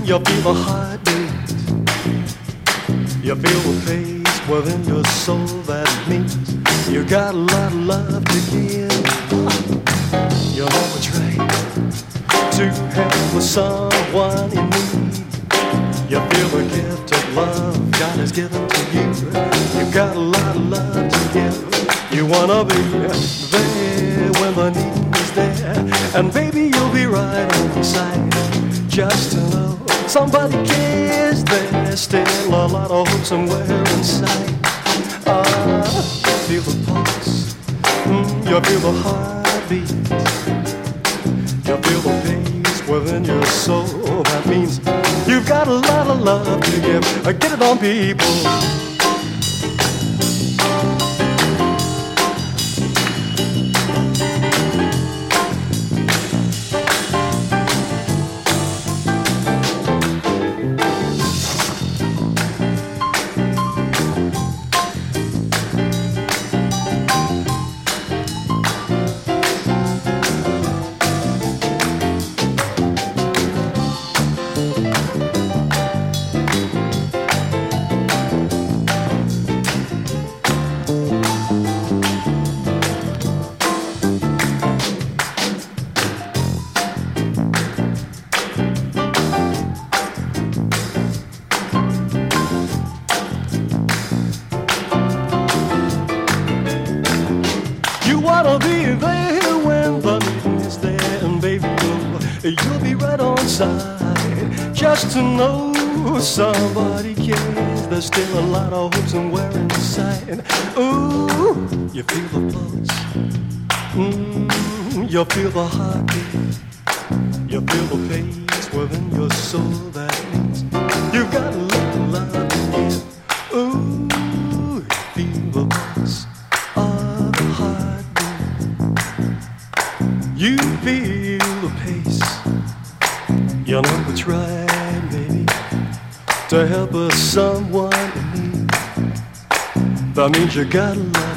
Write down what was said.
You feel the heartbeat. You feel the pace within your soul. That means you got a lot of love to give. You know it's right to have someone in need. You feel the gift of love God has given to you. You got a lot of love to give. You wanna be there when the need is there, and baby you'll be right on side. Just to know somebody cares. There's still a lot of hope somewhere inside. Feel the pulse. You feel the heartbeat. You feel the pace within your soul. That means you've got a lot of love to give. Get it on, people. I'll be there when the meeting is there, and baby, you'll be right on side. Just to know somebody cares. There's still a lot of hope somewhere inside. Ooh, you feel the pulse. You feel the heartbeat. You feel the pace within your soul. That means you've got a little love to give. Ooh, you feel the pulse of the heart. You feel the pace. You know it's right, baby, to help us someone in need. That means you got a lot